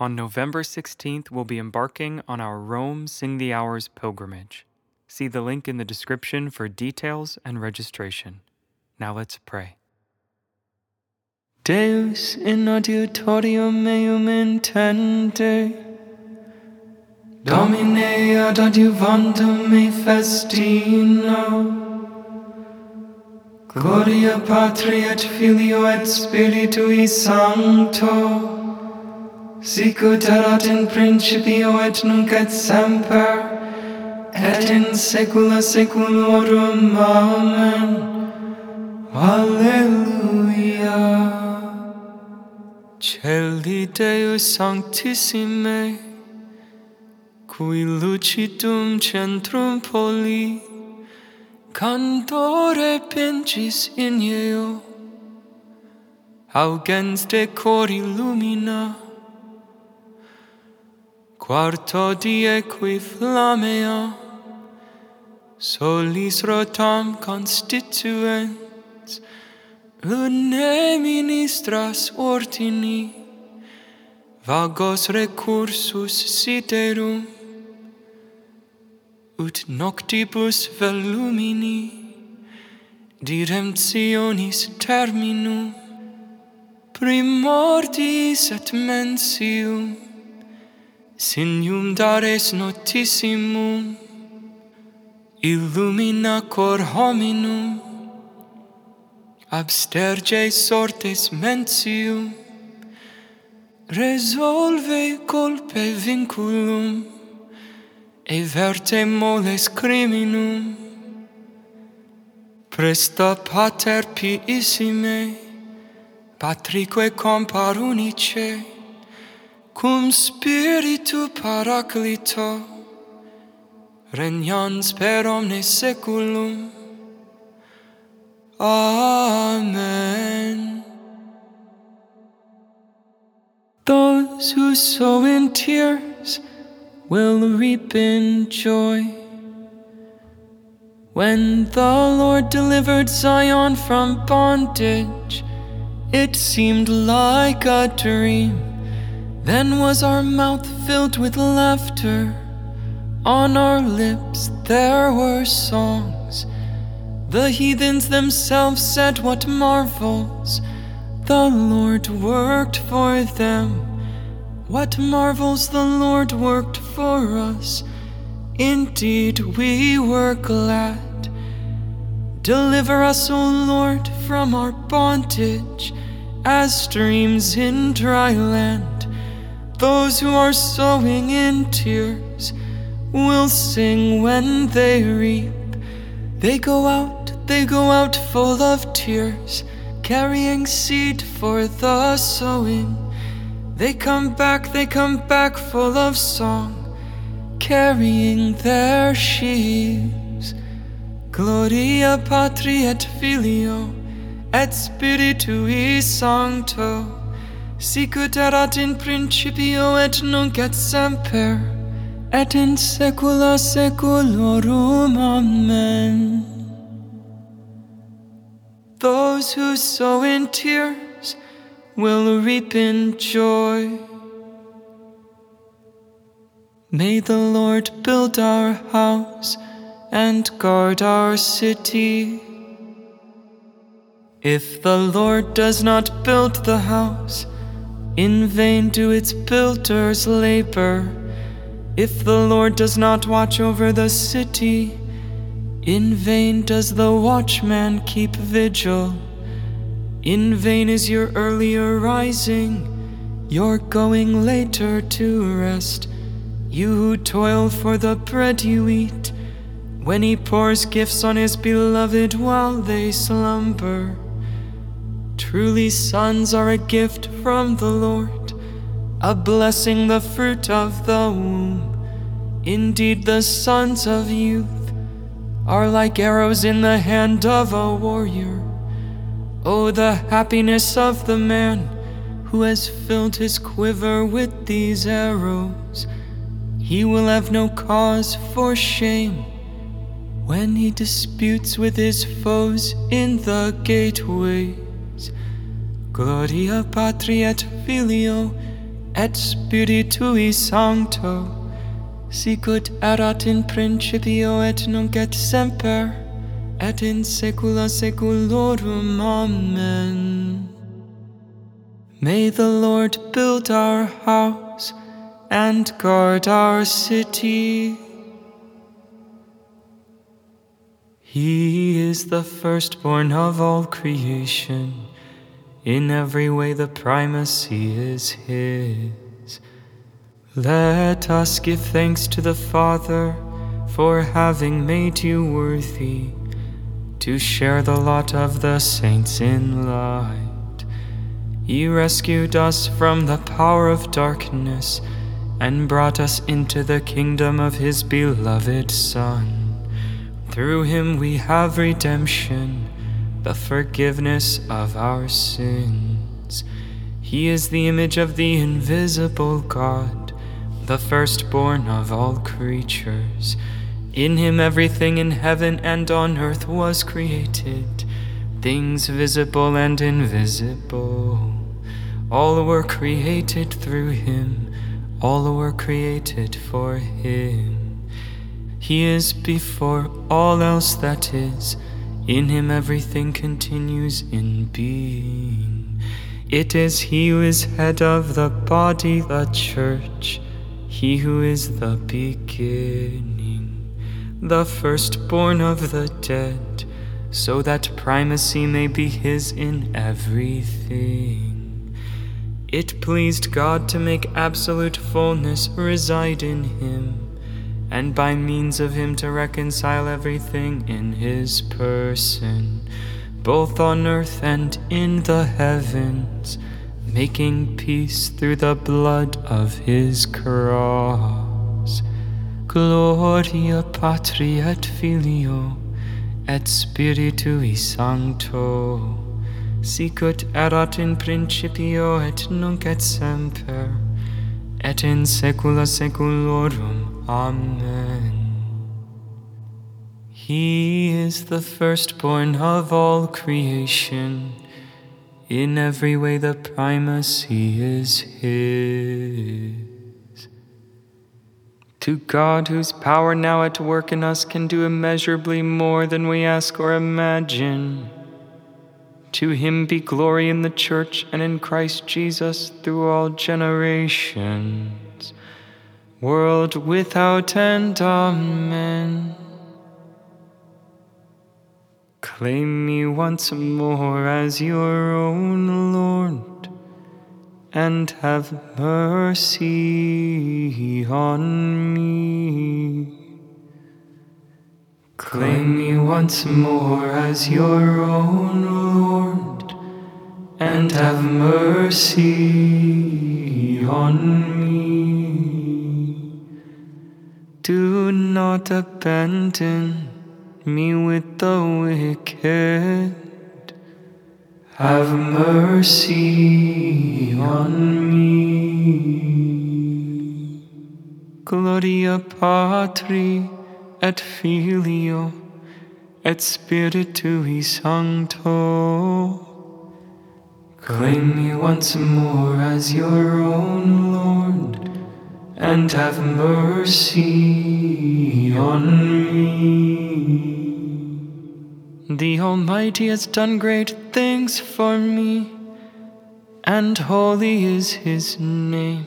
On November 16th, we'll be embarking on our Rome Sing the Hours pilgrimage. See the link in the description for details and registration. Now let's pray. Deus in adiutorium meum intende, Domine ad adiuvandum me festina, Gloria Patri et Filio et Spiritui Sancto, sicut erat in principio et nunc et semper, et in saecula saeculorum. Amen. Alleluia. Celi Deus sanctissime, cui lucidum centrum poli, candore pingis in eo, augens de cori lumina, quarto die qui flammea, solis rotam constituens, une ministras ordini, vagos recursus siderum, ut noctibus velumini, diremptionis terminum, primordiis et mensium, signum dares notissimum, illumina cor hominum, absterge sortes mentium, resolve culpe vinculum, everte moles criminum, presta pater piissime, patrique compar unice, cum spiritu paraclito, regnans per omnes saeculum. Amen. Those who sow in tears will reap in joy. When the Lord delivered Zion from bondage, it seemed like a dream. Then was our mouth filled with laughter, on our lips there were songs. The heathens themselves said, what marvels the Lord worked for them. What marvels the Lord worked for us. Indeed we were glad. Deliver us, O Lord, from our bondage, as streams in dry land. Those who are sowing in tears will sing when they reap. They go out full of tears, carrying seed for the sowing. They come back full of song, carrying their sheaves. Gloria Patri et Filio et Spiritui Sancto, sicut erat in principio et nunc et semper, et in saecula saeculorum. Amen. Those who sow in tears will reap in joy. May the Lord build our house and guard our city. If the Lord does not build the house, in vain do its builders labor. If the Lord does not watch over the city, in vain does the watchman keep vigil. In vain is your earlier rising, your going later to rest. You who toil for the bread you eat, when he pours gifts on his beloved while they slumber. Truly sons are a gift from the Lord, a blessing, the fruit of the womb. Indeed, the sons of youth are like arrows in the hand of a warrior. Oh, the happiness of the man who has filled his quiver with these arrows. He will have no cause for shame when he disputes with his foes in the gateways. Gloria Patri et Filio et Spiritui Sancto, sicut erat in principio et nunc et semper, et in saecula saeculorum. Amen. May the Lord build our house and guard our city. He is the firstborn of all creation. In every way the primacy is his. Let us give thanks to the Father for having made you worthy to share the lot of the saints in light. He rescued us from the power of darkness and brought us into the kingdom of his beloved Son. Through him we have redemption, the forgiveness of our sins. He is the image of the invisible God, the firstborn of all creatures. In him everything in heaven and on earth was created, things visible and invisible. All were created through him, all were created for him. He is before all else that is. In him everything continues in being. It is he who is head of the body, the church, he who is the beginning, the firstborn of the dead, so that primacy may be his in everything. It pleased God to make absolute fullness reside in him, and by means of him to reconcile everything in his person, both on earth and in the heavens, making peace through the blood of his cross. Gloria Patri et Filio et Spiritui Sancto, sicut erat in principio et nunc et semper, et in saecula saeculorum. Amen. He is the firstborn of all creation. In every way the primacy is his. To God, whose power now at work in us can do immeasurably more than we ask or imagine, to him be glory in the Church and in Christ Jesus through all generations, world without end. Amen. Claim me once more as your own Lord, and have mercy on me. Claim me once more as your own Lord, and have mercy on me. Do not abandon me with the wicked. Have mercy on me. Gloria Patri et Filio et Spiritui Sancto. Claim me once more as your own Lord, and have mercy on me. The Almighty has done great things for me, and holy is his name.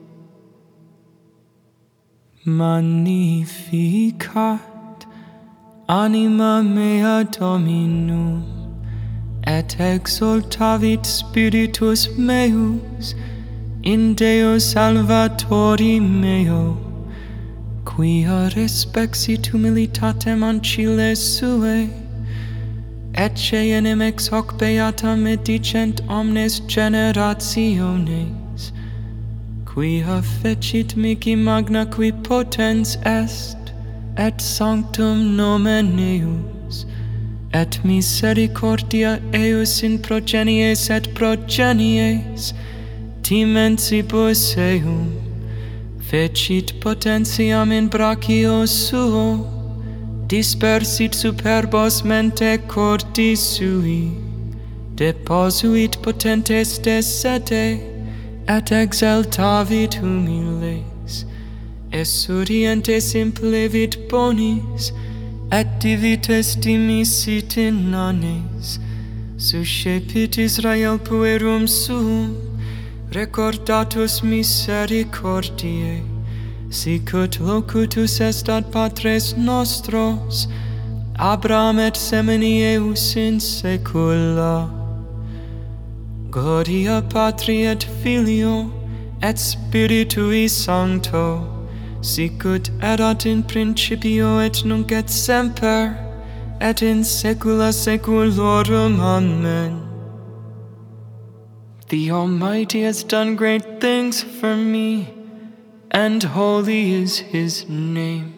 Magnificat anima mea Dominum, et exultavit spiritus meus in Deo Salvatori meo, quia respexit humilitatem ancillae suae, ecce enim ex hoc beata medicent omnes generationes, quia fecit mihi magna qui potens est, et sanctum nomen eius, et misericordia eius in progenies et progenies, timensibus eum, fecit potentiam in brachio suo, dispersit superbos mente cordis sui, deposuit potentes de sede, et exaltavit humiles, esurientes implevit bonis, et divites dimisit in nanes, suscepit Israel puerum suum, recordatus misericordiae, sicut locutus est ad patres nostros, Abraham et semini eius in saecula. Gloria Patri et Filio, et Spiritui Sancto, sicut erat in principio et nunc et semper, et in saecula saeculorum. Amen. The Almighty has done great things for me, and holy is His name.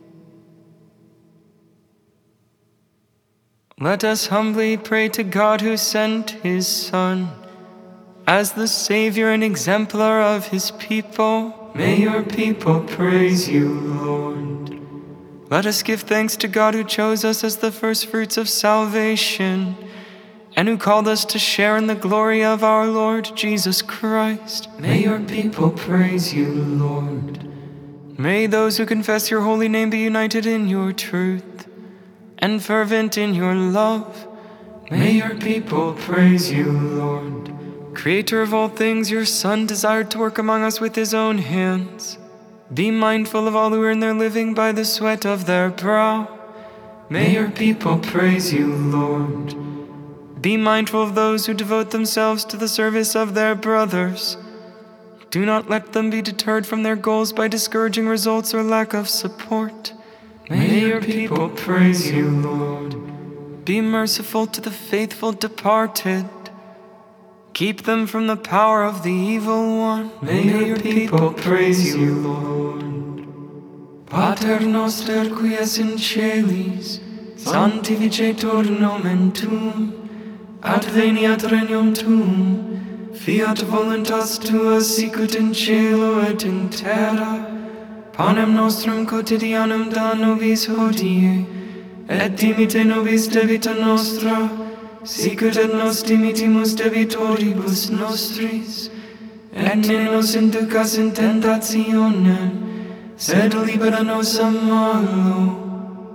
Let us humbly pray to God who sent His Son as the Savior and exemplar of His people. May your people praise you, Lord. Let us give thanks to God who chose us as the first fruits of salvation and who called us to share in the glory of our Lord Jesus Christ. May your people praise you, Lord. May those who confess your holy name be united in your truth and fervent in your love. May your people praise you, Lord. Creator of all things, your Son desired to work among us with His own hands. Be mindful of all who earn their living by the sweat of their brow. May your people praise you, Lord. Be mindful of those who devote themselves to the service of their brothers. Do not let them be deterred from their goals by discouraging results or lack of support. May your people praise you, Lord. Be merciful to the faithful departed. Keep them from the power of the evil one. May your people praise you, Lord. Pater noster qui es in celis, sanctificetur nomen tuum, adveniat regnum tuum, fiat voluntas tua sicut in cielo et in terra. Panem nostrum quotidianum da nobis hodie, et dimite nobis debita nostra, sicut et nos dimitimus debitoribus nostris, et ne nos inducas in tentationem, sed libera nos a malo.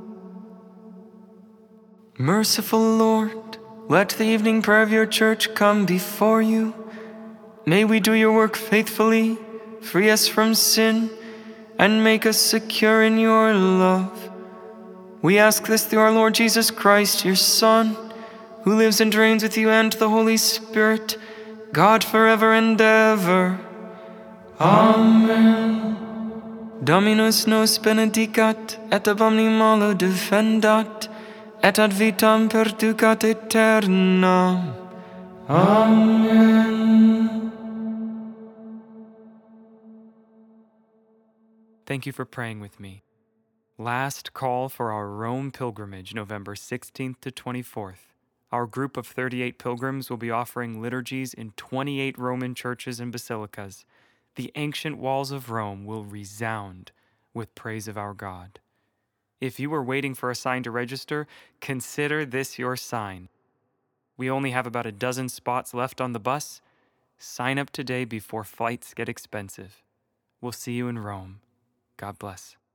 Merciful Lord, let the evening prayer of your church come before you. May we do your work faithfully, free us from sin, and make us secure in your love. We ask this through our Lord Jesus Christ, your Son, who lives and reigns with you and the Holy Spirit, God forever and ever. Amen. Dominus nos benedicat, et ab omni malo defendat, et ad vitam perducat aeternam. Amen. Thank you for praying with me. Last call for our Rome pilgrimage, November 16th to 24th. Our group of 38 pilgrims will be offering liturgies in 28 Roman churches and basilicas. The ancient walls of Rome will resound with praise of our God. If you are waiting for a sign to register, consider this your sign. We only have about a dozen spots left on the bus. Sign up today before flights get expensive. We'll see you in Rome. God bless.